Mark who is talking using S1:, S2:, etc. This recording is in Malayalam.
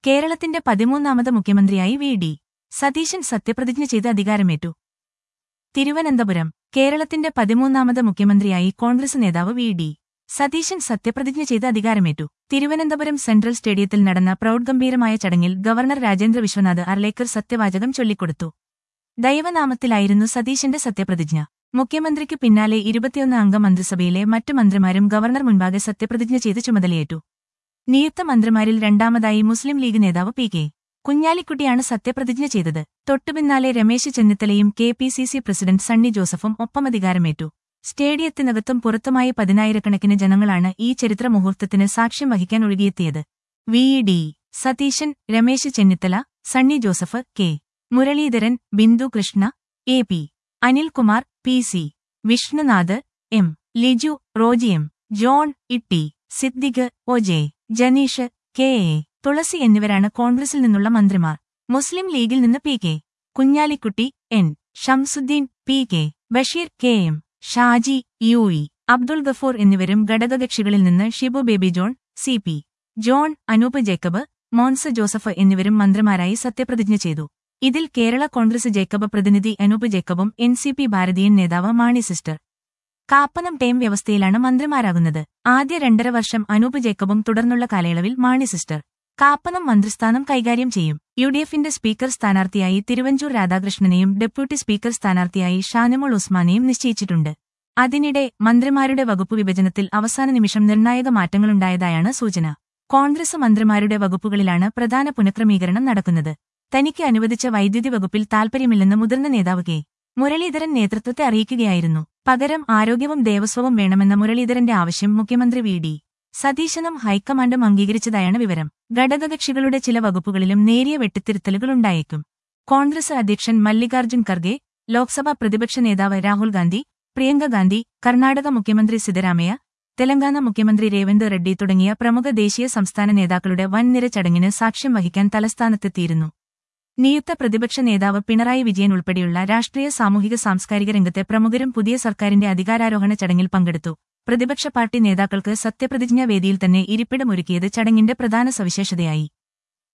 S1: കേരളത്തിന്റെ 13ാമത് മുഖ്യമന്ത്രിയായി വി.ഡി. സതീശൻ സത്യപ്രതിജ്ഞ ചെയ്ത് അധികാരമേറ്റു. തിരുവനന്തപുരം. കേരളത്തിന്റെ 13ാമത് മുഖ്യമന്ത്രിയായി കോൺഗ്രസ് നേതാവ് വി.ഡി. സതീശൻ സത്യപ്രതിജ്ഞ ചെയ്ത് അധികാരമേറ്റു. തിരുവനന്തപുരം സെൻട്രൽ സ്റ്റേഡിയത്തിൽ നടന്ന പ്രൗഢഗംഭീരമായ ചടങ്ങിൽ ഗവർണർ രാജേന്ദ്ര വിശ്വനാഥ് അർലേക്കർ സത്യവാചകം ചൊല്ലിക്കൊടുത്തു. ദൈവനാമത്തിലായിരുന്നു സതീശന്റെ സത്യപ്രതിജ്ഞ. മുഖ്യമന്ത്രിക്കു പിന്നാലെ 21 അംഗ മന്ത്രിസഭയിലെ മറ്റു മന്ത്രിമാരും ഗവർണർ മുൻപാകെ സത്യപ്രതിജ്ഞ ചെയ്ത് ചുമതലയേറ്റു. നിയുക്ത മന്ത്രിമാരിൽ രണ്ടാമതായി മുസ്ലിം ലീഗ് നേതാവ് പി.കെ. കുഞ്ഞാലിക്കുട്ടിയാണ് സത്യപ്രതിജ്ഞ ചെയ്തത്. തൊട്ടുപിന്നാലെ രമേശ് ചെന്നിത്തലയും കെ.പി.സി.സി പ്രസിഡന്റ് സണ്ണി ജോസഫും ഒപ്പം അധികാരമേറ്റു. സ്റ്റേഡിയത്തിനകത്തും പുറത്തുമായി 10,000കണക്കിന് ജനങ്ങളാണ് ഈ ചരിത്ര മുഹൂർത്തത്തിന് സാക്ഷ്യം വഹിക്കാൻ ഒഴുകിയെത്തിയത്. V D. Satheesan, Ramesh Chennithala, Sunny Joseph, K. Muraleedharan, Bindu Krishna, A P. Anilkumar, P C. Vishnunath, M. Liju, Roji M. John, E T. Siddique, O J. Janeesh, K A. Thulasi എന്നിവരാണ് കോൺഗ്രസിൽ നിന്നുള്ള മന്ത്രിമാർ. മുസ്ലിം ലീഗിൽ നിന്ന് P K. Kunhalikutty, N. Shamsudheen, P K. Basheer, K M. Shaji, U E. Abdul Gafoor എന്നിവരും ഘടകകക്ഷികളിൽ നിന്ന് ഷിബു ബേബി ജോൺ, സി.പി. ജോൺ, അനൂപ് ജേക്കബ്, മോൻസ് ജോസഫ് എന്നിവരും മന്ത്രിമാരായി സത്യപ്രതിജ്ഞ ചെയ്തു. ഇതിൽ കേരള കോൺഗ്രസ് ജേക്കബ് പ്രതിനിധി അനൂപ് ജേക്കബും എൻ.സി.പി ഭാരതീയൻ നേതാവ് മാണി സിസ്റ്റർ കാപ്പനം ടേം വ്യവസ്ഥയിലാണ് മന്ത്രിമാരാകുന്നത്. ആദ്യ 2.5 വർഷം അനൂപ് ജേക്കബും തുടർന്നുള്ള കാലയളവിൽ മാണി സിസ്റ്റർ കാപ്പനം മന്ത്രിസ്ഥാനം കൈകാര്യം ചെയ്യും. യു.ഡി.എഫിന്റെ സ്പീക്കർ സ്ഥാനാർത്ഥിയായി തിരുവഞ്ചൂർ രാധാകൃഷ്ണനെയും ഡെപ്യൂട്ടി സ്പീക്കർ സ്ഥാനാർത്ഥിയായി ഷാനിമോൾ ഉസ്മാനെയും നിശ്ചയിച്ചിട്ടുണ്ട്. അതിനിടെ മന്ത്രിമാരുടെ വകുപ്പ് വിഭജനത്തിൽ അവസാന നിമിഷം നിർണായക മാറ്റങ്ങളുണ്ടായതായാണ് സൂചന. കോൺഗ്രസ് മന്ത്രിമാരുടെ വകുപ്പുകളിലാണ് പ്രധാന പുനഃക്രമീകരണം നടക്കുന്നത്. തനിക്ക് അനുവദിച്ച വൈദ്യുതി വകുപ്പിൽ താൽപര്യമില്ലെന്ന് മുതിർന്ന നേതാവ് കെ. മുരളീധരൻ നേതൃത്വത്തെ അറിയിക്കുകയായിരുന്നു. പകരം ആരോഗ്യവും ദേവസ്വവും വേണമെന്ന മുരളീധരന്റെ ആവശ്യം മുഖ്യമന്ത്രി വി.ഡി. സതീശനും ഹൈക്കമാൻഡും അംഗീകരിച്ചതായാണ് വിവരം. ഘടകകക്ഷികളുടെ ചില വകുപ്പുകളിലും നേരിയ വെട്ടിത്തിരുത്തലുകളുണ്ടായേക്കും. കോൺഗ്രസ് അധ്യക്ഷൻ മല്ലികാർജ്ജുൻ ഖർഗെ, ലോക്സഭാ പ്രതിപക്ഷ നേതാവ് രാഹുൽ ഗാന്ധി, പ്രിയങ്ക ഗാന്ധി, കർണാടക മുഖ്യമന്ത്രി സിദ്ധരാമയ്യ, തെലങ്കാന മുഖ്യമന്ത്രി രേവന്ത് റെഡ്ഡി തുടങ്ങിയ പ്രമുഖ ദേശീയ സംസ്ഥാന നേതാക്കളുടെ വൻനിര ചടങ്ങിന് സാക്ഷ്യം വഹിക്കാൻ തലസ്ഥാനത്തെത്തിയിരുന്നു. നിയുക്ത പ്രതിപക്ഷ നേതാവ് പിണറായി വിജയൻ ഉൾപ്പെടെയുള്ള രാഷ്ട്രീയ സാമൂഹിക സാംസ്കാരിക രംഗത്തെ പ്രമുഖരും പുതിയ സർക്കാരിന്റെ അധികാരാരോഹണ ചടങ്ങിൽ പങ്കെടുത്തു. പ്രതിപക്ഷ പാർട്ടി നേതാക്കൾക്ക് സത്യപ്രതിജ്ഞാ വേദിയിൽ തന്നെ ഇരിപ്പിടമൊരുക്കിയത് ചടങ്ങിന്റെ പ്രധാന സവിശേഷതയായി.